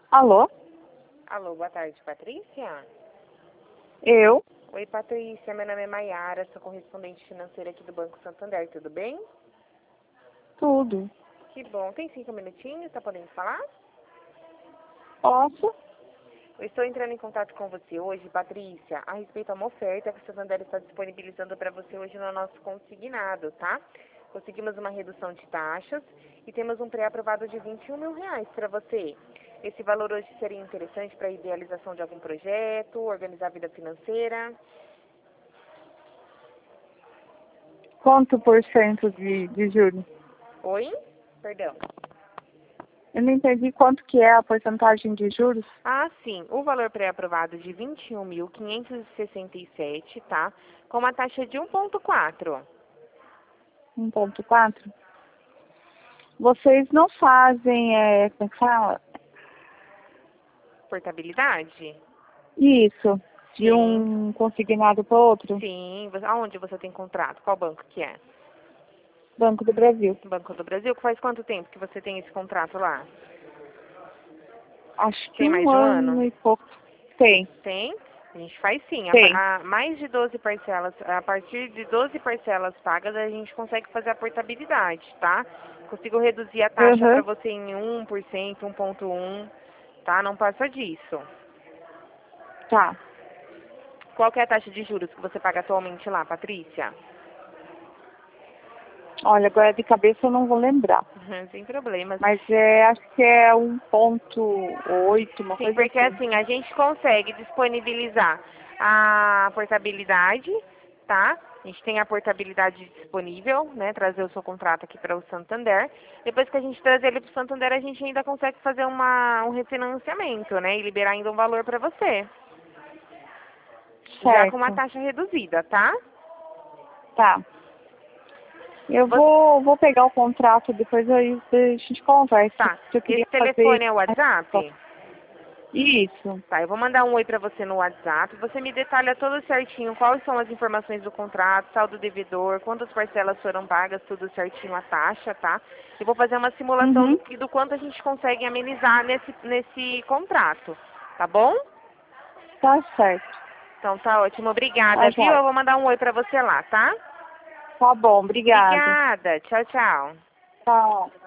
Alô? Alô, boa tarde, Patrícia? Eu? Oi, Patrícia, meu nome é Maiara, sou correspondente financeira aqui do Banco Santander, tudo bem? Tudo. Que bom, tem 5 minutinhos, tá podendo falar? Posso? Eu estou entrando em contato com você hoje, Patrícia, a respeito a uma oferta que o Santander está disponibilizando para você hoje no nosso consignado, tá? Conseguimos uma redução de taxas e temos um pré-aprovado de R$ 21.000 para você. Esse valor hoje seria interessante para a idealização de algum projeto, organizar a vida financeira. Quanto por cento de juros? Oi? Perdão. Eu não entendi quanto que é a porcentagem de juros. Ah, sim. O valor pré-aprovado de 21.567, tá? Com uma taxa de 1,4. 1,4. Vocês não fazem, como é que fala? Portabilidade? Isso, de Sim. um consignado para outro? Sim. Aonde você tem contrato? Qual banco que é? Banco do Brasil. Banco do Brasil? Faz quanto tempo que você tem esse contrato lá? Acho que Tem mais 1 de um ano ano? e pouco. Tem, Tem? A gente faz sim. tem. Mais de 12 parcelas, a partir de 12 parcelas pagas, a gente consegue fazer a portabilidade, tá? Consigo reduzir a taxa para Aham, você em 1%, 1,1%, tá? Não passa disso. tá. Qual que é a taxa de juros que você paga atualmente lá, Patrícia? Olha, agora de cabeça eu não vou lembrar. Sem problemas. Mas acho que é 1,8, uma Sim, coisa porque assim. assim, a gente consegue disponibilizar a portabilidade, tá? A gente tem a portabilidade disponível, né? Trazer o seu contrato aqui para o Santander. Depois que a gente trazer ele para o Santander, a gente ainda consegue fazer um refinanciamento, né? E liberar ainda um valor para você. Já com uma Certo, taxa reduzida, tá? tá. Eu Você, vou pegar o contrato, depois aí a gente conversa. tá. Eu queria Esse fazer telefone é o WhatsApp? isso. Tá, eu vou mandar um oi pra você no WhatsApp. Você me detalha tudo certinho, quais são as informações do contrato, saldo devedor, quantas parcelas foram pagas, tudo certinho, a taxa, tá? Eu vou fazer uma simulação Uhum, do quanto a gente consegue amenizar nesse contrato, tá bom? tá certo. Então tá ótimo, obrigada, Tá viu? Eu jóia. vou mandar um oi pra você lá, tá? Tá bom, obrigada. Obrigada, tchau, tchau. Tchau.